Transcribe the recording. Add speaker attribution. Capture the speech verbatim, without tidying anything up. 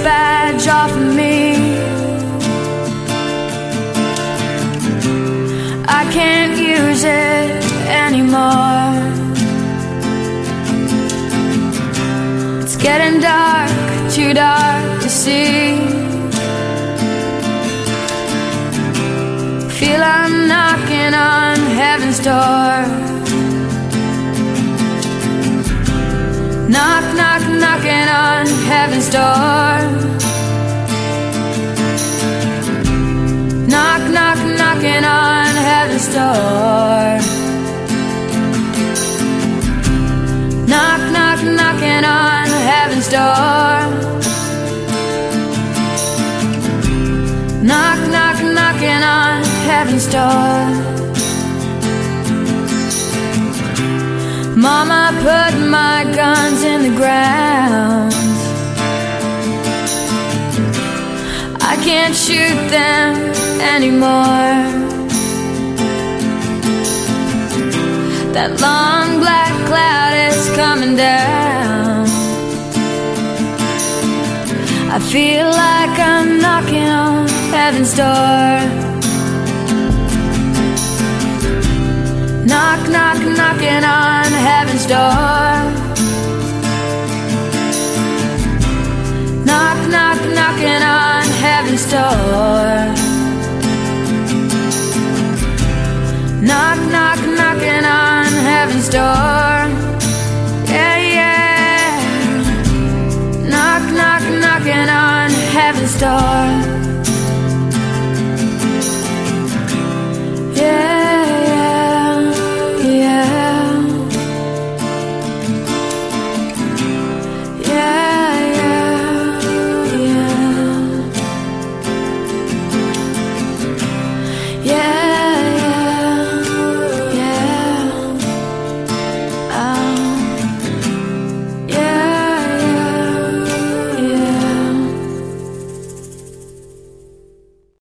Speaker 1: badge off of me. I can't use it anymore. It's getting dark, too dark to see. Feel I'm knocking on heaven's door. Knock, knock, knocking on heaven's door. Knock, knock, knocking on heaven's door. Knock, knock, knocking on heaven's door. Knock, knock, knocking on heaven's door. Mama put my guns in the ground. I can't shoot them anymore. That long black cloud is coming down. I feel like I'm knocking on heaven's door. Knock, knock, knocking on heaven's door. Knock, knock, knocking on heaven's door. Knock, knock,